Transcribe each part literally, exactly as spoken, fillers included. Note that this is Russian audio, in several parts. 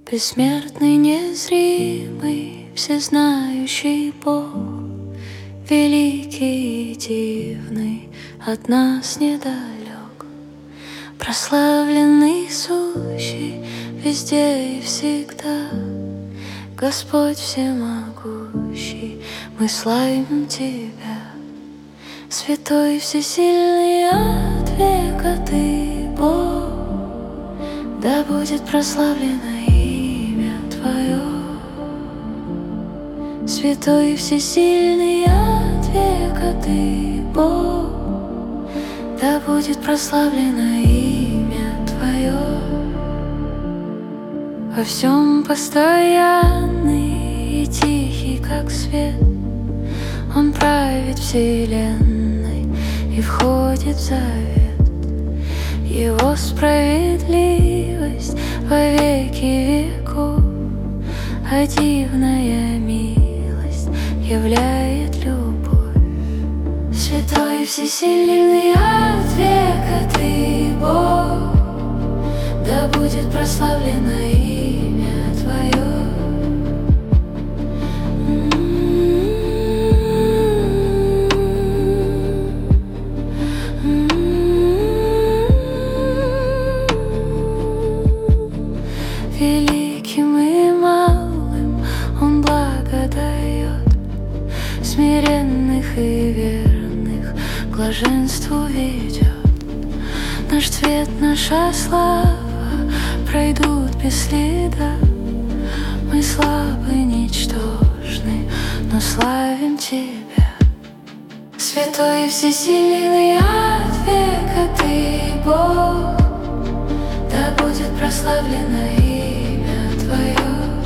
Бессмертный, незримый, всезнающий Бог, великий и дивный, от нас недалек, прославленный, сущий, везде и всегда, Господь всемогущий, мы славим Тебя. Святой, всесильный, от века Ты Бог, да будет прославлено имя Твое. Святой, всесильный, от века Ты Бог, да будет прославлено имя Твое. Во всем постоянный и тихий, как свет, Он правит вселенной и входит в завет. Его справедливость во веки веков, а дивная милость являет любовь. Святой, всесильный, от века Ты Бог, да будет прославлено имя Твое. Великим и малым Он благо дает, смиренных и верных к блаженству ведет. Наш цвет, наша слава пройдут без следа. Мы слабы, ничтожны, но славим Тебя. Святой и всесильный, от века Ты Бог, да будет прославлено имя Твое.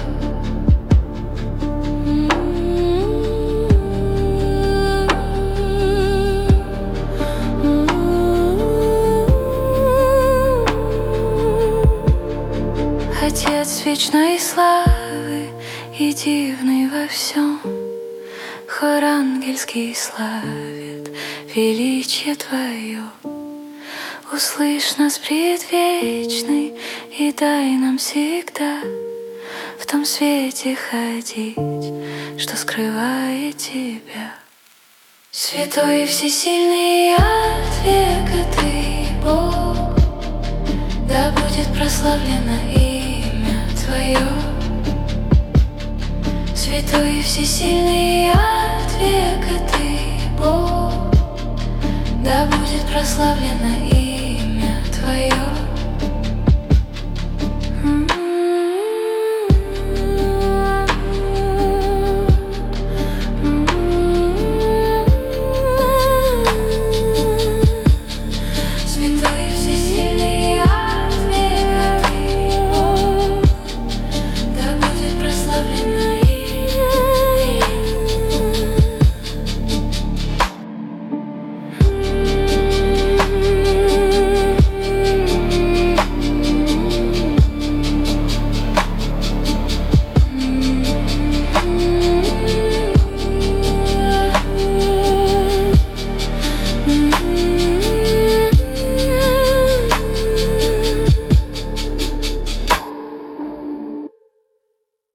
Отец вечной славы и дивный во всем, хор ангельский славит величие Твое. Услышь нас, предвечный, и дай нам всегда в том свете ходить, что скрывает Тебя. Святой и всесильный, от века Ты Бог, да будет прославлено имя Твое. Святой и всесильный, от века Ты Бог, да будет прославлено имя Твое.